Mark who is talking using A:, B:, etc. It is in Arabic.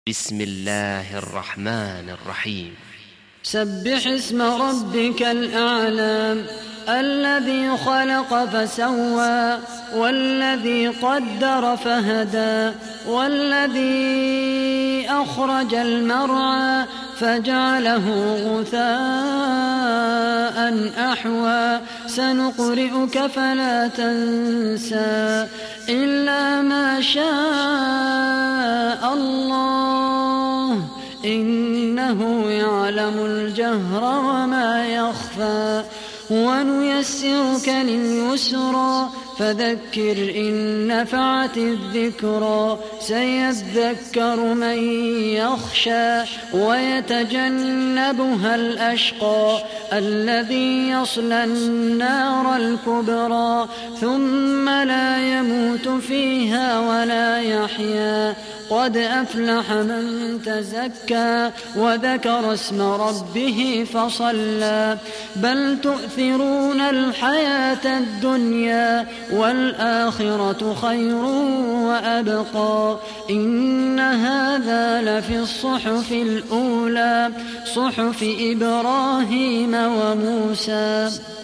A: بسم الله الرحمن الرحيم.
B: سبح اسم ربك الأعلى الذي خلق فسوى والذي قدر فهدى والذي أخرج المرعى فجعله غثاء أحوى سنقرئك فلا تنسى إلا ما شاء الله إنه يعلم الجهر وما يخفى ونيسرك لليسرى فذكر إن نفعت الذكرى سيذكر من يخشى ويتجنبها الأشقى الذي يصلى النار الكبرى ثم لا يموت فيها ولا يحيا قد أفلح من تزكى وذكر اسم ربه فصلى بل تؤثرون الحياة الدنيا والآخرة خير وأبقى إن هذا لفي الصحف الأولى صحف إبراهيم وموسى.